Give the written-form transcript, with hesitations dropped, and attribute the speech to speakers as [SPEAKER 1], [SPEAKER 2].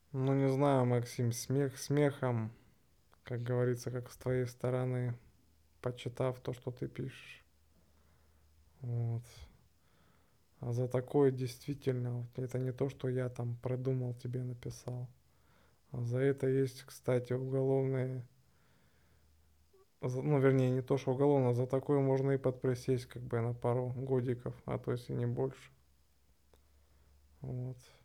[SPEAKER 1] Ну, не знаю, Максим, смех смехом, как говорится, как с твоей стороны, почитав то, что ты пишешь. Вот. А за такое действительно, вот, это не то, что я там продумал, тебе написал. А за это есть, кстати, уголовные, ну, вернее, не то, что уголовно, за такое можно и подприсесть, как бы, на пару годиков, а то есть и не больше. Вот.